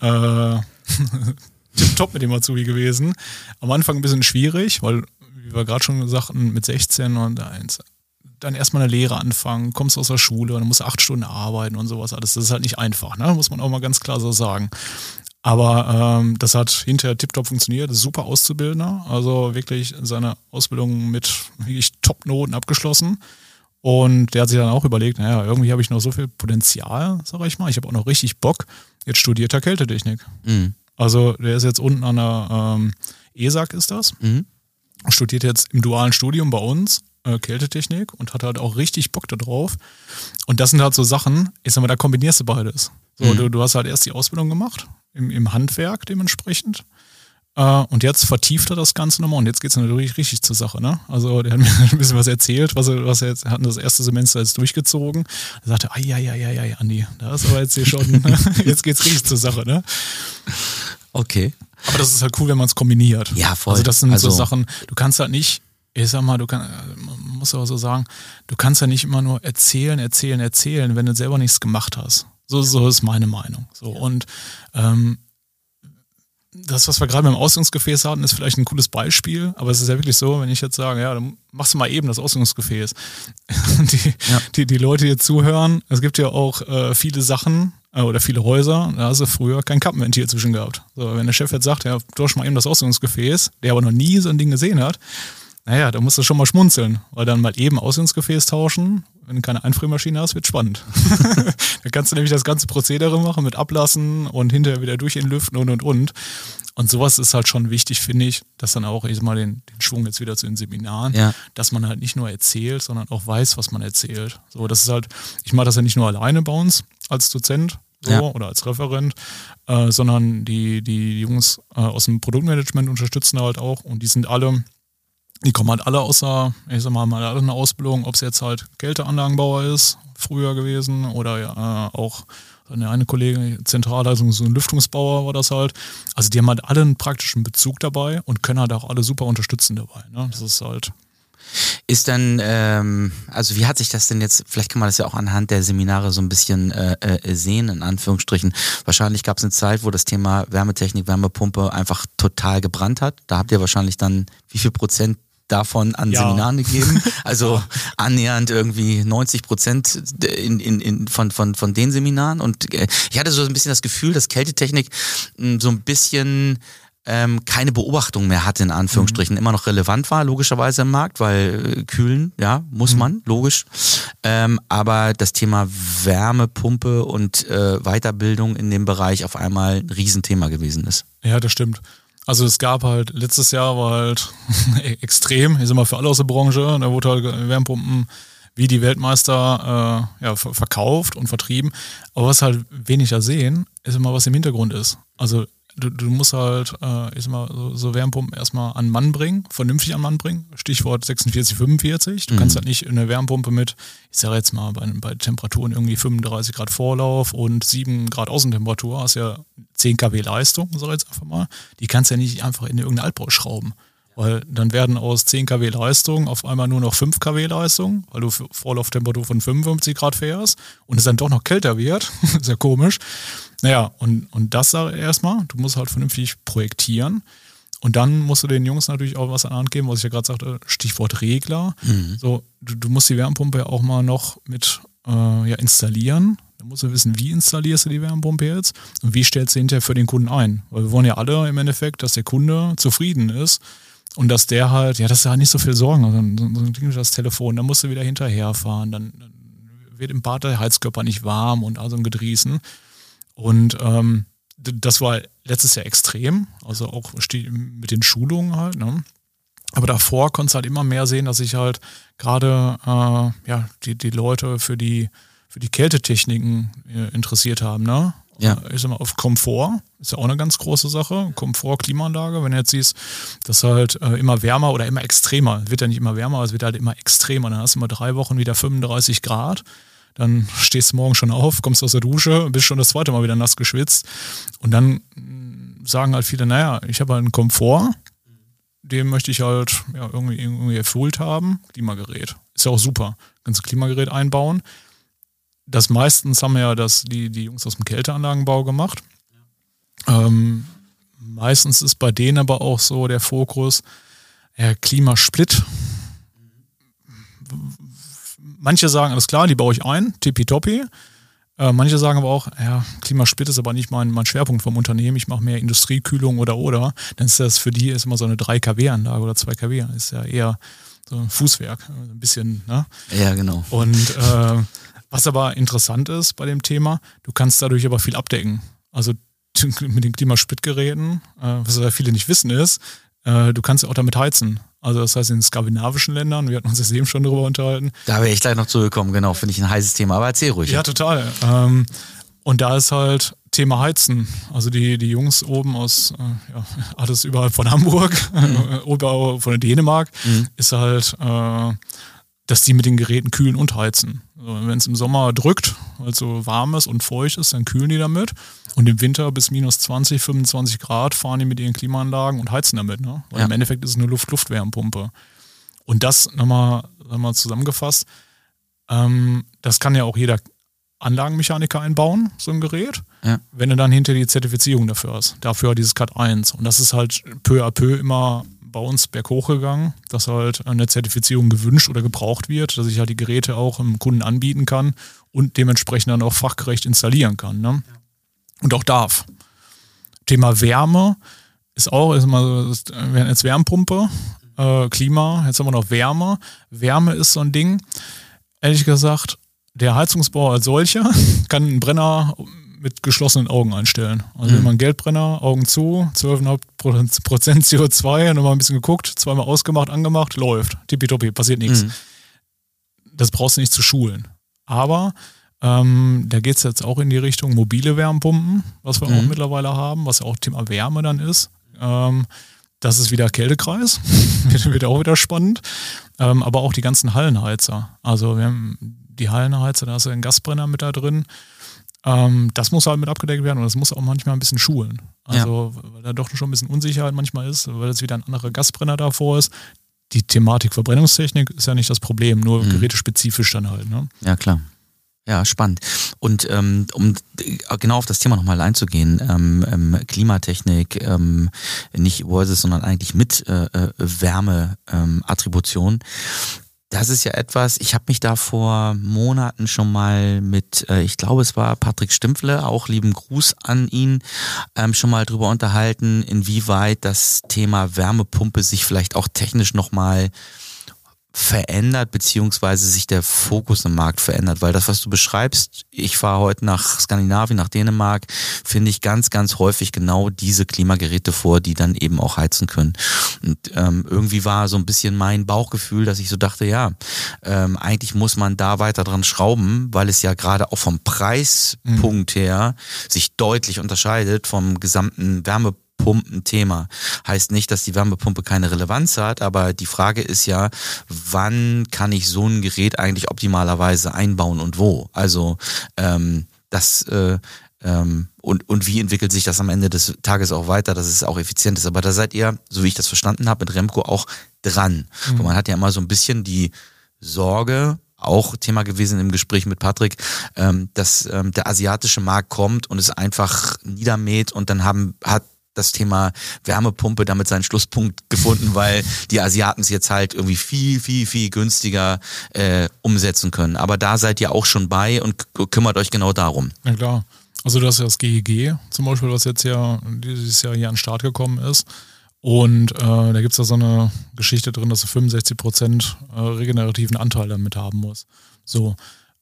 top mit dem Azubi gewesen. Am Anfang ein bisschen schwierig, weil, wie wir gerade schon sagten, mit 16 und dann erstmal eine Lehre anfangen, kommst aus der Schule und dann musst du 8 Stunden arbeiten und sowas alles. Das ist halt nicht einfach, ne? Muss man auch mal ganz klar so sagen. Aber das hat hinterher tiptop funktioniert, das ist super Auszubildender, also wirklich seine Ausbildung mit wirklich Top-Noten abgeschlossen und der hat sich dann auch überlegt, naja, irgendwie habe ich noch so viel Potenzial, sag ich mal, ich habe auch noch richtig Bock, jetzt studiert er Kältetechnik. Mhm. Also der ist jetzt unten an der ESAG ist das, studiert jetzt im dualen Studium bei uns, Kältetechnik und hat halt auch richtig Bock da drauf und das sind halt so Sachen, ich sag mal, da kombinierst du beides. So, du hast halt erst die Ausbildung gemacht, im Handwerk dementsprechend. Und jetzt vertieft er das Ganze nochmal und jetzt geht es natürlich richtig zur Sache. Ne? Also der hat mir ein bisschen was erzählt, was er jetzt hat das erste Semester jetzt durchgezogen. Er sagte, ai, Andi, da ist aber jetzt hier schon, jetzt geht's richtig zur Sache. Ne? Okay. Aber das ist halt cool, wenn man es kombiniert. Ja, voll. Also das sind so Sachen, du kannst halt nicht, ich sag mal, man muss auch so sagen, du kannst ja nicht immer nur erzählen, wenn du selber nichts gemacht hast. So ist meine Meinung. So, und das, was wir gerade beim Ausführungsgefäß hatten, ist vielleicht ein cooles Beispiel, aber es ist ja wirklich so, wenn ich jetzt sage, ja, dann machst du mal eben das Ausführungsgefäß. Die Leute, die jetzt zuhören, es gibt ja auch viele Sachen oder viele Häuser, da hast du früher kein Kappenventil zwischen gehabt. So, wenn der Chef jetzt sagt, ja, tausch mal eben das Ausführungsgefäß, der aber noch nie so ein Ding gesehen hat, naja, da musst du schon mal schmunzeln, weil dann mal eben Ausführungsgefäß tauschen, wenn du keine Einfriermaschine hast, wird spannend. Da kannst du nämlich das ganze Prozedere machen mit Ablassen und hinterher wieder durchlüften und. Und sowas ist halt schon wichtig, finde ich, dass dann auch mal den Schwung jetzt wieder zu den Seminaren, dass man halt nicht nur erzählt, sondern auch weiß, was man erzählt. So, das ist halt, ich mache das ja nicht nur alleine bei uns als Dozent oder als Referent, sondern die Jungs aus dem Produktmanagement unterstützen halt auch und die kommen halt alle außer, ich sag mal, alle eine Ausbildung, ob es jetzt halt Kälteanlagenbauer ist, früher gewesen, oder auch eine Kollegin, Zentralleitung, so ein Lüftungsbauer war das halt. Also die haben halt alle einen praktischen Bezug dabei und können halt auch alle super unterstützen dabei. Ne? Das ist halt. Ist dann, also wie hat sich das denn jetzt, vielleicht kann man das ja auch anhand der Seminare so ein bisschen sehen, in Anführungsstrichen. Wahrscheinlich gab es eine Zeit, wo das Thema Wärmetechnik, Wärmepumpe einfach total gebrannt hat. Da habt ihr wahrscheinlich dann, wie viel Prozent davon an Seminaren gegeben. Also annähernd irgendwie 90% von den Seminaren. Und ich hatte so ein bisschen das Gefühl, dass Kältetechnik so ein bisschen keine Beobachtung mehr hatte, in Anführungsstrichen, immer noch relevant war, logischerweise im Markt, weil kühlen, ja, muss man, logisch. Aber das Thema Wärmepumpe und Weiterbildung in dem Bereich auf einmal ein Riesenthema gewesen ist. Ja, das stimmt. Also es gab halt, letztes Jahr war halt extrem, ich sag mal für alle aus der Branche, da wurde halt Wärmepumpen wie die Weltmeister verkauft und vertrieben. Aber was halt weniger sehen, ist immer, was im Hintergrund ist. Also du musst halt, ich sag mal, so Wärmepumpen erstmal an Mann bringen, vernünftig an Mann bringen. Stichwort 46, 45. Du kannst halt nicht eine Wärmepumpe mit, ich sage jetzt mal, bei Temperaturen irgendwie 35 Grad Vorlauf und 7 Grad Außentemperatur, hast ja 10 kW Leistung, sag ich jetzt einfach mal. Die kannst ja nicht einfach in irgendeinen Altbau schrauben. Weil dann werden aus 10 kW Leistung auf einmal nur noch 5 kW Leistung, weil du Vorlauftemperatur von 55 Grad fährst und es dann doch noch kälter wird. Ist ja komisch. Naja, und das sage ich erstmal, du musst halt vernünftig projektieren und dann musst du den Jungs natürlich auch was an die Hand geben, was ich ja gerade sagte, Stichwort Regler. So, du musst die Wärmepumpe ja auch mal noch mit installieren. Da musst du wissen, wie installierst du die Wärmepumpe jetzt und wie stellst du hinterher für den Kunden ein. Weil wir wollen ja alle im Endeffekt, dass der Kunde zufrieden ist. Und dass der halt, dass er halt nicht so viel Sorgen hat. Dann klingt das Telefon, dann musst du wieder hinterherfahren, dann wird im Bad der Heizkörper nicht warm und also ein Gedrießen. Und das war letztes Jahr extrem, also auch mit den Schulungen halt. Ne? Aber davor konntest du halt immer mehr sehen, dass sich halt gerade die Leute für die Kältetechniken interessiert haben. Ne? Ja. Ich sag mal, auf Komfort ist ja auch eine ganz große Sache. Komfort, Klimaanlage, wenn du jetzt siehst, dass halt immer wärmer oder immer extremer, wird ja nicht immer wärmer, aber es wird halt immer extremer. Dann hast du mal 3 Wochen wieder 35 Grad, dann stehst du morgen schon auf, kommst aus der Dusche, bist schon das zweite Mal wieder nass geschwitzt und dann sagen halt viele, naja, ich habe halt einen Komfort, den möchte ich halt irgendwie erfüllt haben. Klimagerät, ist ja auch super, kannst du Klimagerät einbauen. Das meistens haben ja die Jungs aus dem Kälteanlagenbau gemacht. Meistens ist bei denen aber auch so der Fokus Klimasplit. Manche sagen, alles klar, die baue ich ein, tippitoppi. Manche sagen aber auch, Klimasplit ist aber nicht mein Schwerpunkt vom Unternehmen, ich mache mehr Industriekühlung oder. Dann ist das für die ist immer so eine 3 kW-Anlage oder 2 kW. Ist ja eher so ein Fußwerk, ein bisschen, ne? Ja, genau. Und was aber interessant ist bei dem Thema, du kannst dadurch aber viel abdecken. Also mit den Klimasplitgeräten, was ja viele nicht wissen ist, du kannst auch damit heizen. Also das heißt in den skandinavischen Ländern, wir hatten uns jetzt eben schon darüber unterhalten. Da wäre ich gleich noch zugekommen, genau, finde ich ein heißes Thema, aber erzähl ruhig. Ja, total. Und da ist halt Thema Heizen. Also die Jungs oben aus, alles überhalb von Hamburg, oben von Dänemark, ist halt, dass die mit den Geräten kühlen und heizen. Also wenn es im Sommer drückt, weil es so warm ist und feucht ist, dann kühlen die damit. Und im Winter bis minus 20, 25 Grad fahren die mit ihren Klimaanlagen und heizen damit. Ne? Weil im Endeffekt ist es eine Luft-Luft-Wärmepumpe. Und das nochmal zusammengefasst, das kann ja auch jeder Anlagenmechaniker einbauen, so ein Gerät, wenn du dann hinter die Zertifizierung dafür hast. Dafür dieses Cat 1. Und das ist halt peu à peu immer bei uns berghoch gegangen, dass halt eine Zertifizierung gewünscht oder gebraucht wird, dass ich halt die Geräte auch im Kunden anbieten kann und dementsprechend dann auch fachgerecht installieren kann. Ne? Und auch darf. Thema Wärme ist immer so, wir haben jetzt Wärmepumpe, Klima, jetzt haben wir noch Wärme. Wärme ist so ein Ding, ehrlich gesagt, der Heizungsbauer als solcher kann einen Brenner mit geschlossenen Augen einstellen. Also wenn man einen Geldbrenner, Augen zu, 12,5% CO2, nochmal ein bisschen geguckt, zweimal ausgemacht, angemacht, läuft. Tippitoppi, passiert nichts. Das brauchst du nicht zu schulen. Aber da geht es jetzt auch in die Richtung mobile Wärmepumpen, was wir auch mittlerweile haben, was ja auch Thema Wärme dann ist. Das ist wieder Kältekreis, wird auch wieder spannend. Aber auch die ganzen Hallenheizer. Also wir haben die Hallenheizer, da hast du einen Gasbrenner mit da drin. Das muss halt mit abgedeckt werden und das muss auch manchmal ein bisschen schulen. Also weil da doch schon ein bisschen Unsicherheit manchmal ist, weil jetzt wieder ein anderer Gasbrenner davor ist. Die Thematik Verbrennungstechnik ist ja nicht das Problem, nur gerätespezifisch dann halt. Ne? Ja, klar. Ja, spannend. Und um genau auf das Thema nochmal einzugehen, Klimatechnik, nicht versus, sondern eigentlich mit Wärmeattribution. Das ist ja etwas, ich habe mich da vor Monaten schon mal mit, ich glaube es war Patrick Stimpfle, auch lieben Gruß an ihn, schon mal drüber unterhalten, inwieweit das Thema Wärmepumpe sich vielleicht auch technisch nochmal verändert, beziehungsweise sich der Fokus im Markt verändert, weil das, was du beschreibst, ich fahre heute nach Skandinavien, nach Dänemark, finde ich ganz, ganz häufig genau diese Klimageräte vor, die dann eben auch heizen können. Und irgendwie war so ein bisschen mein Bauchgefühl, dass ich so dachte, ja, eigentlich muss man da weiter dran schrauben, weil es ja gerade auch vom Preispunkt her sich deutlich unterscheidet vom gesamten Wärmepumpen-Thema. Heißt nicht, dass die Wärmepumpe keine Relevanz hat, aber die Frage ist ja, wann kann ich so ein Gerät eigentlich optimalerweise einbauen und wo? Also und wie entwickelt sich das am Ende des Tages auch weiter, dass es auch effizient ist. Aber da seid ihr, so wie ich das verstanden habe, mit Remco auch dran. Und man hat ja immer so ein bisschen die Sorge, auch Thema gewesen im Gespräch mit Patrick, dass der asiatische Markt kommt und es einfach niedermäht und dann hat das Thema Wärmepumpe damit seinen Schlusspunkt gefunden, weil die Asiaten es jetzt halt irgendwie viel, viel, viel günstiger umsetzen können. Aber da seid ihr auch schon bei und kümmert euch genau darum. Ja klar. Also das ist ja das GEG zum Beispiel, was jetzt ja dieses Jahr hier an den Start gekommen ist. Und da gibt es ja so eine Geschichte drin, dass du 65% regenerativen Anteil damit haben musst. So.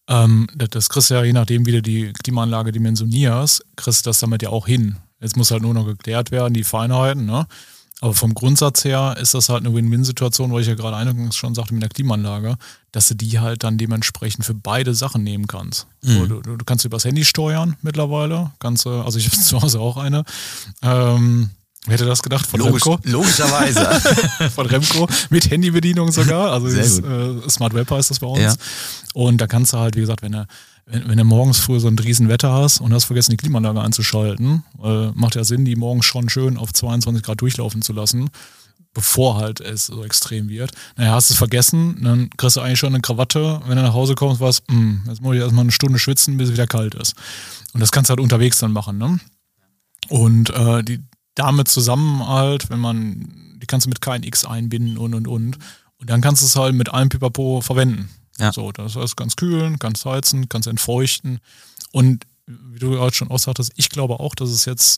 Das kriegst du ja, je nachdem, wie du die Klimaanlage dimensionierst, kriegst du das damit ja auch hin. Jetzt muss halt nur noch geklärt werden, die Feinheiten, ne? Aber vom Grundsatz her ist das halt eine Win-Win-Situation, weil ich ja gerade eingangs schon sagte mit der Klimaanlage, dass du die halt dann dementsprechend für beide Sachen nehmen kannst. So, du kannst übers Handy steuern mittlerweile. Also ich habe zu Hause auch eine. Wer hätte das gedacht? Von Remco? Logischerweise. Von Remco, mit Handybedienung sogar. Also Smart Web heißt das bei uns. Ja. Und da kannst du halt, wie gesagt, wenn du morgens früh so ein Riesenwetter hast und hast vergessen, die Klimaanlage einzuschalten, macht ja Sinn, die morgens schon schön auf 22 Grad durchlaufen zu lassen, bevor halt es so extrem wird. Naja, hast du es vergessen, dann kriegst du eigentlich schon eine Krawatte, wenn du nach Hause kommst, jetzt muss ich erstmal eine Stunde schwitzen, bis es wieder kalt ist. Und das kannst du halt unterwegs dann machen, ne? Und damit zusammen halt, die kannst du mit KNX einbinden und dann kannst du es halt mit allem Pipapo verwenden. Ja. So, das heißt, kannst kühlen, kannst heizen, kannst entfeuchten. Und wie du gerade schon auch sagtest, ich glaube auch, dass es jetzt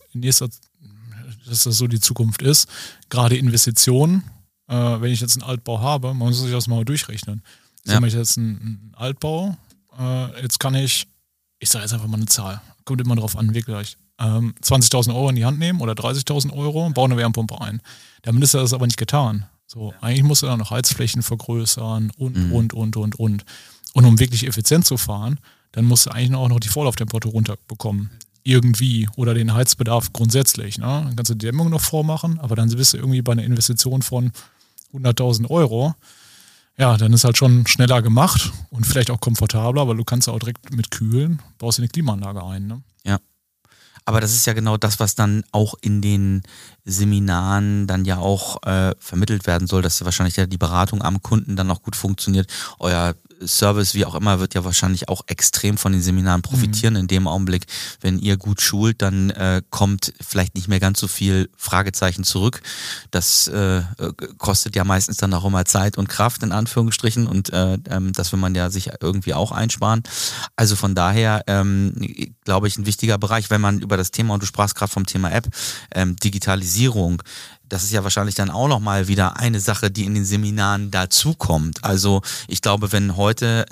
dass das so die Zukunft ist. Gerade Investitionen, wenn ich jetzt einen Altbau habe, man muss sich das mal durchrechnen. Ja. Wenn ich jetzt einen Altbau, jetzt kann ich sage jetzt einfach mal eine Zahl, kommt immer drauf an, wirklich 20.000 Euro in die Hand nehmen oder 30.000 Euro, baue eine Wärmepumpe ein. Damit ist das aber nicht getan. So, eigentlich musst du dann noch Heizflächen vergrößern und. Und um wirklich effizient zu fahren, dann musst du eigentlich auch noch die Vorlauftemperatur runterbekommen. Irgendwie. Oder den Heizbedarf grundsätzlich. Ne? Dann kannst du die Dämmung noch vormachen, aber dann bist du irgendwie bei einer Investition von 100.000 Euro. Ja, dann ist halt schon schneller gemacht und vielleicht auch komfortabler, weil du kannst ja auch direkt mit kühlen, baust du eine Klimaanlage ein. Ne? Ja. Aber das ist ja genau das, was dann auch in den Seminaren dann ja auch vermittelt werden soll, dass ja wahrscheinlich die Beratung am Kunden dann auch gut funktioniert. Euer Service, wie auch immer, wird ja wahrscheinlich auch extrem von den Seminaren profitieren. In dem Augenblick, wenn ihr gut schult, dann kommt vielleicht nicht mehr ganz so viel Fragezeichen zurück. Das kostet ja meistens dann auch immer Zeit und Kraft, in Anführungsstrichen, und das will man ja sich irgendwie auch einsparen. Also von daher glaube ich, ein wichtiger Bereich, wenn man über das Thema, und du sprachst gerade vom Thema App, Digitalisierung, das ist ja wahrscheinlich dann auch nochmal wieder eine Sache, die in den Seminaren dazukommt. Also ich glaube, wenn heute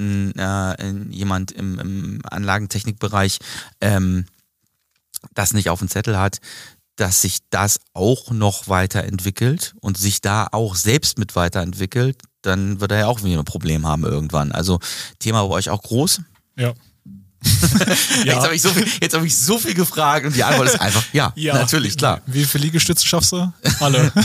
jemand im Anlagentechnikbereich das nicht auf dem Zettel hat, dass sich das auch noch weiterentwickelt und sich da auch selbst mit weiterentwickelt, dann wird er ja auch wieder ein Problem haben irgendwann. Also Thema bei euch auch groß? Ja. Ja. Jetzt hab ich so viel gefragt und die Antwort ist einfach ja, natürlich, klar. Wie viele Liegestütze schaffst du? Alle.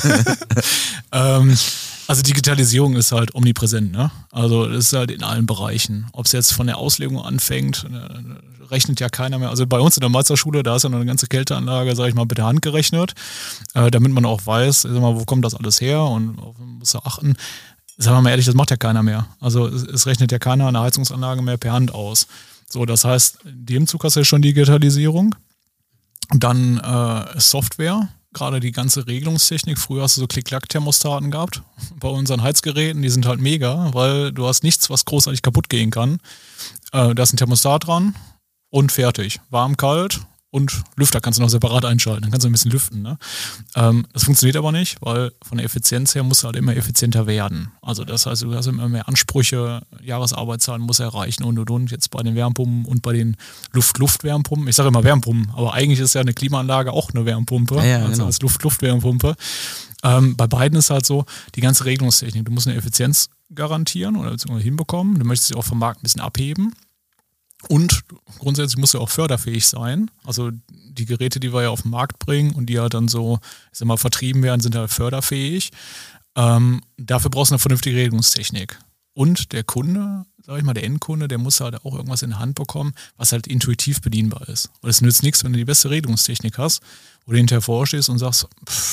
Also Digitalisierung ist halt omnipräsent, ne? Also das ist halt in allen Bereichen. Ob es jetzt von der Auslegung anfängt, rechnet ja keiner mehr. Also bei uns in der Meisterschule, da ist ja noch eine ganze Kälteanlage, sage ich mal, mit der Hand gerechnet, damit man auch weiß, sag mal, wo kommt das alles her und auf was muss er achten. Sagen wir mal ehrlich, das macht ja keiner mehr. Also es rechnet ja keiner eine Heizungsanlage mehr per Hand aus. So, das heißt, in dem Zug hast du ja schon Digitalisierung. Dann Software, gerade die ganze Regelungstechnik. Früher hast du so Klick-Klack-Thermostaten gehabt bei unseren Heizgeräten. Die sind halt mega, weil du hast nichts, was großartig kaputt gehen kann. Da ist ein Thermostat dran und fertig. Warm, kalt und Lüfter kannst du noch separat einschalten. Dann kannst du ein bisschen lüften. Ne? Das funktioniert aber nicht, weil von der Effizienz her musst du halt immer effizienter werden. Also das heißt, du hast immer mehr Ansprüche, Jahresarbeitszahlen muss erreichen und. Jetzt bei den Wärmepumpen und bei den Luft-Luft-Wärmepumpen. Ich sage immer Wärmepumpen, aber eigentlich ist ja eine Klimaanlage auch eine Wärmepumpe. Ja, also genau. als Luft-Luft-Wärmepumpe. Bei beiden ist halt so, die ganze Regelungstechnik. Du musst eine Effizienz garantieren oder beziehungsweise hinbekommen. Du möchtest sie auch vom Markt ein bisschen abheben. Und grundsätzlich musst du auch förderfähig sein. Also die Geräte, die wir ja auf den Markt bringen und die halt dann so, ich sag mal, vertrieben werden, sind halt förderfähig. Dafür brauchst du eine vernünftige Regelungstechnik. Und der Kunde, sag ich mal, der Endkunde, der muss halt auch irgendwas in die Hand bekommen, was halt intuitiv bedienbar ist. Und es nützt nichts, wenn du die beste Regelungstechnik hast, wo du hinterher vorstehst und sagst,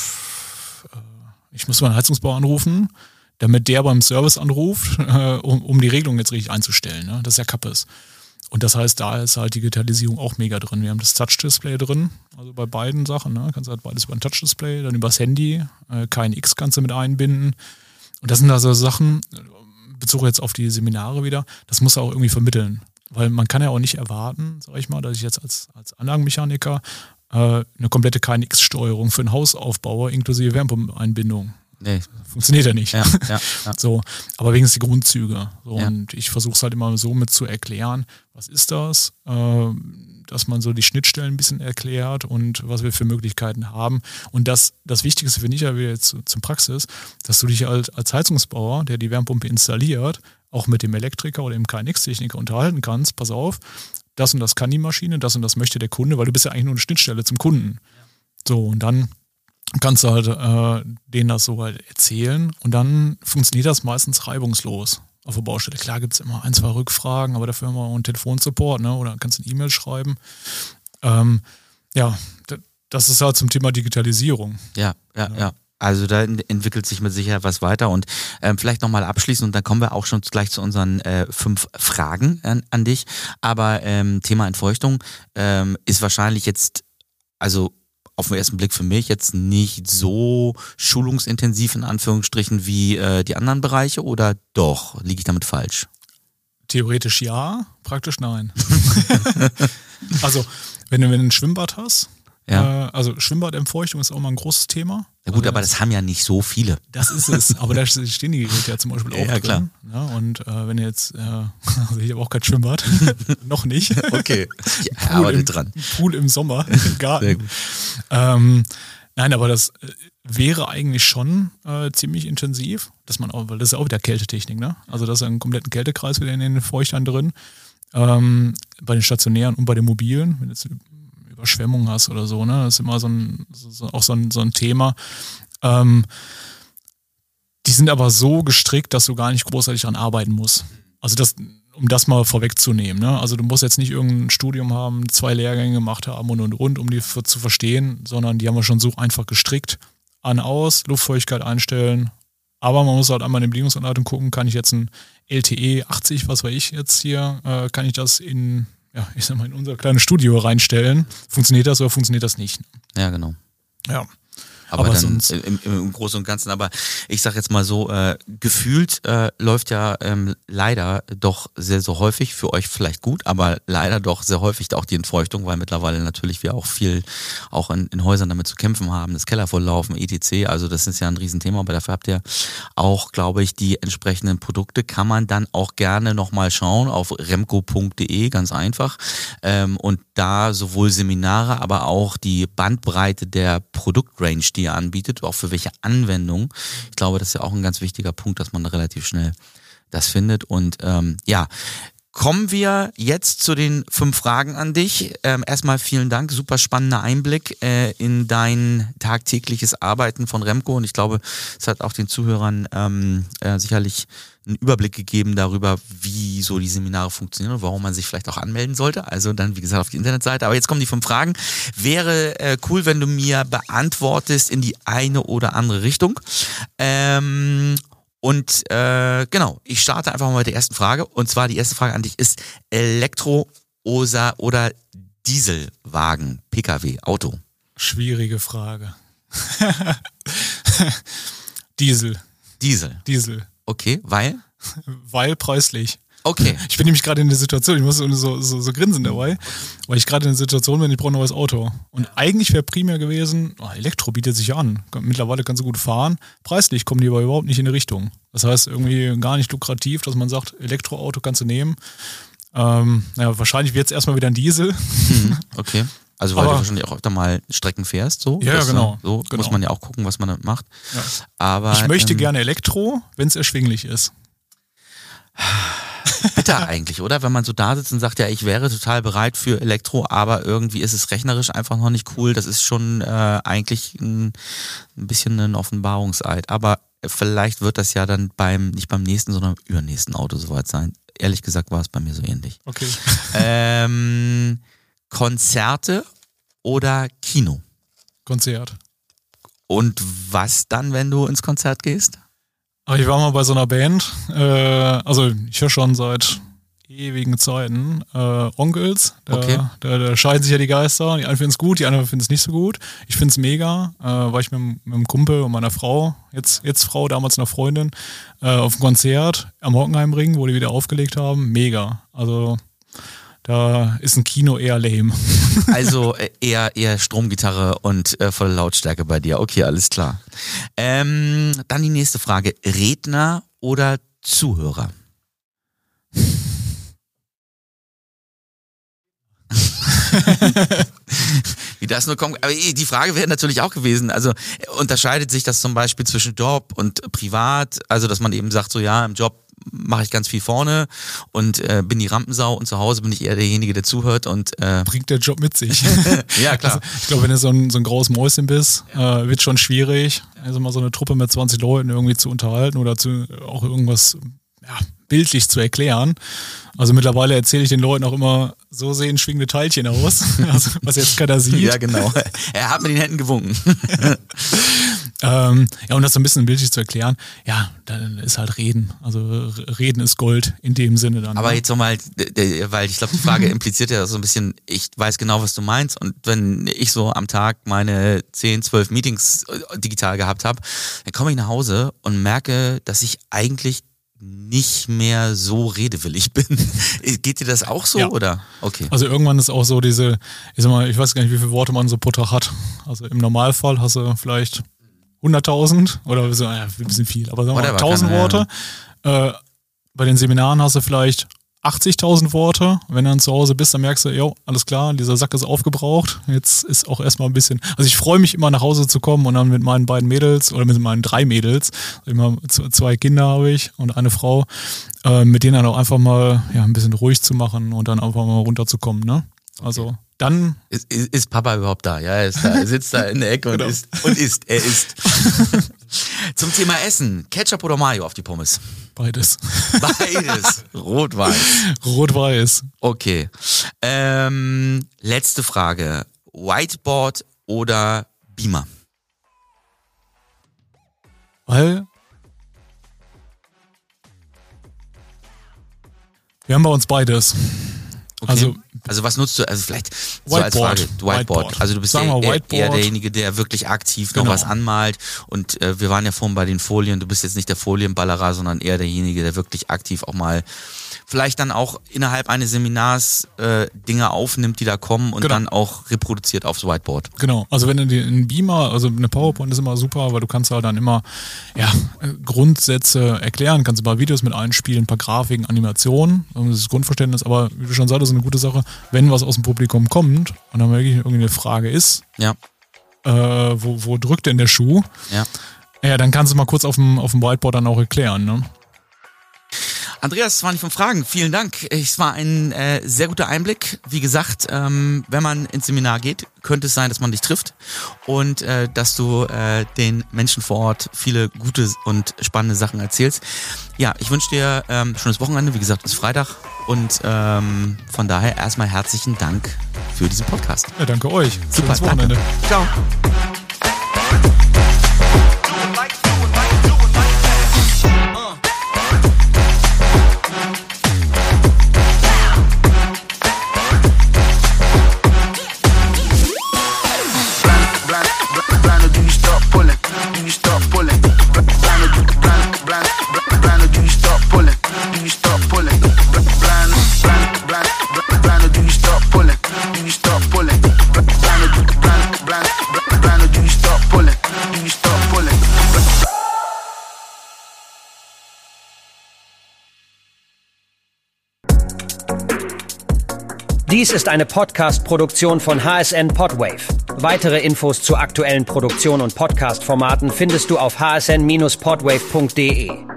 ich muss meinen Heizungsbauer anrufen, damit der beim Service anruft, um die Regelung jetzt richtig einzustellen. Ne? Das ist ja Kappes. Und das heißt, da ist halt Digitalisierung auch mega drin. Wir haben das Touch-Display drin, also bei beiden Sachen. Ne? Kannst halt beides über ein Touch-Display, dann übers Handy, KNX kannst du mit einbinden. Und das sind also Sachen, Bezug jetzt auf die Seminare wieder, das muss er auch irgendwie vermitteln. Weil man kann ja auch nicht erwarten, sag ich mal, dass ich jetzt als Anlagenmechaniker eine komplette KNX-Steuerung für ein Haus aufbaue, inklusive Wärmepumpeneinbindung. Nee. Funktioniert ja nicht. Ja. So, aber wenigstens die Grundzüge. So, ja. Und ich versuche es halt immer so mit zu erklären, was ist das, dass man so die Schnittstellen ein bisschen erklärt und was wir für Möglichkeiten haben. Und das Wichtigste finde ich ja wieder jetzt zum Praxis, dass du dich halt als Heizungsbauer, der die Wärmepumpe installiert, auch mit dem Elektriker oder dem KNX-Techniker unterhalten kannst. Pass auf, das und das kann die Maschine, das und das möchte der Kunde, weil du bist ja eigentlich nur eine Schnittstelle zum Kunden. So, und dann kannst du halt denen das so halt erzählen und dann funktioniert das meistens reibungslos auf der Baustelle. Klar gibt es immer 1, 2 Rückfragen, aber dafür haben wir auch einen Telefonsupport, ne? Oder kannst du eine E-Mail schreiben. Das ist halt zum Thema Digitalisierung. Ja. Also da entwickelt sich mit Sicherheit was weiter und vielleicht nochmal abschließend und dann kommen wir auch schon gleich zu unseren 5 Fragen an dich. Aber Thema Entfeuchtung ist wahrscheinlich jetzt, also auf den ersten Blick für mich jetzt nicht so schulungsintensiv in Anführungsstrichen wie die anderen Bereiche oder doch? Liege ich damit falsch? Theoretisch ja, praktisch nein. Also wenn du ein Schwimmbad hast, also Schwimmbadentfeuchtung ist auch mal ein großes Thema. Ja gut, also aber das haben ja nicht so viele. Das ist es, aber da stehen die Geräte ja zum Beispiel auch drin. Klar. Ja, und wenn jetzt, also ich habe auch kein Schwimmbad, noch nicht. Okay, ich arbeite dran. Pool im Sommer, im Garten. Sehr gut. Nein, aber das wäre eigentlich schon ziemlich intensiv, dass man auch, weil das ist auch wieder Kältetechnik, ne? Also das ist ein kompletten Kältekreis wieder in den Feuchtern drin. Bei den stationären und bei den mobilen, wenn jetzt Überschwemmung hast oder so, ne? Das ist immer so ein Thema. Die sind aber so gestrickt, dass du gar nicht großartig daran arbeiten musst. Also um das mal vorwegzunehmen, ne? Also du musst jetzt nicht irgendein Studium haben, 2 Lehrgänge gemacht haben und, um die zu verstehen, sondern die haben wir schon so einfach gestrickt. Aus, Luftfeuchtigkeit einstellen. Aber man muss halt einmal in der Bedienungsanleitung gucken, kann ich jetzt ein LTE 80, was weiß ich jetzt hier, kann ich das in unser kleines Studio reinstellen. Funktioniert das oder funktioniert das nicht? Ja, genau. Ja. Aber dann sonst im Großen und Ganzen, aber ich sag jetzt mal so, gefühlt läuft ja leider doch sehr, sehr häufig, für euch vielleicht gut, aber leider doch sehr häufig auch die Entfeuchtung, weil mittlerweile natürlich wir auch viel auch in Häusern damit zu kämpfen haben, das Keller volllaufen, etc. Also das ist ja ein Riesenthema, aber dafür habt ihr auch, glaube ich, die entsprechenden Produkte. Kann man dann auch gerne nochmal schauen auf remco.de, ganz einfach. Und da sowohl Seminare, aber auch die Bandbreite der Produktrange, die ihr anbietet, auch für welche Anwendung. Ich glaube, das ist ja auch ein ganz wichtiger Punkt, dass man da relativ schnell das findet. Und kommen wir jetzt zu den 5 Fragen an dich. Erstmal vielen Dank, super spannender Einblick in dein tagtägliches Arbeiten von Remco und ich glaube, es hat auch den Zuhörern sicherlich einen Überblick gegeben darüber, wie so die Seminare funktionieren und warum man sich vielleicht auch anmelden sollte. Also dann, wie gesagt, auf die Internetseite. Aber jetzt kommen die 5 Fragen. Wäre cool, wenn du mir beantwortest in die eine oder andere Richtung. Genau, ich starte einfach mal mit der ersten Frage. Und zwar die erste Frage an dich ist, Elektro oder Dieselwagen, PKW, Auto? Schwierige Frage. Diesel. Okay, weil? Weil preislich. Okay. Ich bin nämlich gerade in der Situation, ich muss so grinsen dabei, weil ich gerade in der Situation bin, ich brauche ein neues Auto. Und eigentlich wäre primär gewesen, Elektro bietet sich an. Mittlerweile kannst du gut fahren. Preislich kommen die aber überhaupt nicht in die Richtung. Das heißt, irgendwie gar nicht lukrativ, dass man sagt, Elektroauto kannst du nehmen. Wahrscheinlich wird es erstmal wieder ein Diesel. Okay. Also weil du wahrscheinlich auch öfter mal Strecken fährst, so. Ja, genau. So genau. Muss man ja auch gucken, was man damit macht. Ja. Aber ich möchte gerne Elektro, wenn es erschwinglich ist. Bitter eigentlich, oder? Wenn man so da sitzt und sagt, ja, ich wäre total bereit für Elektro, aber irgendwie ist es rechnerisch einfach noch nicht cool. Das ist schon eigentlich ein bisschen ein Offenbarungseid. Aber vielleicht wird das ja dann nicht beim nächsten, sondern übernächsten Auto soweit sein. Ehrlich gesagt war es bei mir so ähnlich. Okay. Konzerte oder Kino? Konzert. Und was dann, wenn du ins Konzert gehst? Ich war mal bei so einer Band, also ich höre schon seit ewigen Zeiten Onkels, da scheiden sich ja die Geister, die einen finden es gut, die anderen finden es nicht so gut. Ich finde es mega, war ich mit einem Kumpel und meiner Frau, jetzt Frau, damals noch Freundin, auf dem Konzert am Hockenheimring, wo die wieder aufgelegt haben, mega, also da ist ein Kino eher lame. Also eher Stromgitarre und volle Lautstärke bei dir. Okay, alles klar. Dann die nächste Frage. Redner oder Zuhörer? Wie das nur kommt. Aber die Frage wäre natürlich auch gewesen, also unterscheidet sich das zum Beispiel zwischen Job und Privat? Also dass man eben sagt, so ja, im Job mache ich ganz viel vorne und bin die Rampensau und zu Hause bin ich eher derjenige, der zuhört und bringt der Job mit sich. Ja, klar. Also, ich glaube, wenn du so ein graues Mäuschen bist, wird schon schwierig, also mal so eine Truppe mit 20 Leuten irgendwie zu unterhalten oder auch irgendwas bildlich zu erklären. Also mittlerweile erzähle ich den Leuten auch immer, so sehen schwingende Teilchen aus, also, was jetzt keiner sieht. Ja, genau. Er hat mit den Händen gewunken. Um das so ein bisschen bildlich zu erklären, ja, dann ist halt Reden. Also Reden ist Gold in dem Sinne dann. Aber jetzt nochmal, weil ich glaube, die Frage impliziert ja so ein bisschen, ich weiß genau, was du meinst und wenn ich so am Tag meine 10, 12 Meetings digital gehabt habe, dann komme ich nach Hause und merke, dass ich eigentlich nicht mehr so redewillig bin. Geht dir das auch so, oder? Okay. Also irgendwann ist auch so ich weiß gar nicht, wie viele Worte man so pro Tag hat. Also im Normalfall hast du vielleicht 100.000 oder so, ein bisschen viel, aber sagen wir mal 1.000 Worte. Bei den Seminaren hast du vielleicht 80.000 Worte. Wenn du dann zu Hause bist, dann merkst du, alles klar, dieser Sack ist aufgebraucht. Jetzt ist auch erstmal ein bisschen, also ich freue mich immer nach Hause zu kommen und dann mit meinen beiden Mädels oder mit meinen 3 Mädels, immer 2 Kinder habe ich und eine Frau, mit denen dann auch einfach mal ein bisschen ruhig zu machen und dann einfach mal runterzukommen, ne? Also dann... Ist Papa überhaupt da? Ja, er ist da. Er sitzt da in der Ecke und isst. Er isst. Zum Thema Essen. Ketchup oder Mayo auf die Pommes? Beides. Rot-Weiß. Rot-Weiß. Okay. Letzte Frage. Whiteboard oder Beamer? Weil wir haben bei uns beides. Okay. Also was nutzt du? Also vielleicht so als Frage. Whiteboard. Also du bist eher derjenige, der wirklich aktiv noch was anmalt. Und wir waren ja vorhin bei den Folien. Du bist jetzt nicht der Folienballerer, sondern eher derjenige, der wirklich aktiv auch mal vielleicht dann auch innerhalb eines Seminars Dinge aufnimmt, die da kommen und dann auch reproduziert aufs Whiteboard. Genau, also wenn du dir einen Beamer, also eine PowerPoint ist immer super, weil du kannst halt dann immer Grundsätze erklären, kannst ein paar Videos mit einspielen, ein paar Grafiken, Animationen, das ist Grundverständnis, aber wie du schon sagtest, ist eine gute Sache, wenn was aus dem Publikum kommt und dann wirklich irgendwie eine Frage ist, wo drückt denn der Schuh? Ja, dann kannst du mal kurz auf dem Whiteboard dann auch erklären, ne? Andreas, das waren die 5 Fragen. Vielen Dank. Es war ein sehr guter Einblick. Wie gesagt, wenn man ins Seminar geht, könnte es sein, dass man dich trifft und dass du den Menschen vor Ort viele gute und spannende Sachen erzählst. Ja, ich wünsche dir schönes Wochenende. Wie gesagt, es ist Freitag und von daher erstmal herzlichen Dank für diesen Podcast. Ja, danke euch. Super, schönes Wochenende. Danke. Ciao. Dies ist eine Podcast-Produktion von HSN Podwave. Weitere Infos zu aktuellen Produktionen und Podcast-Formaten findest du auf hsn-podwave.de.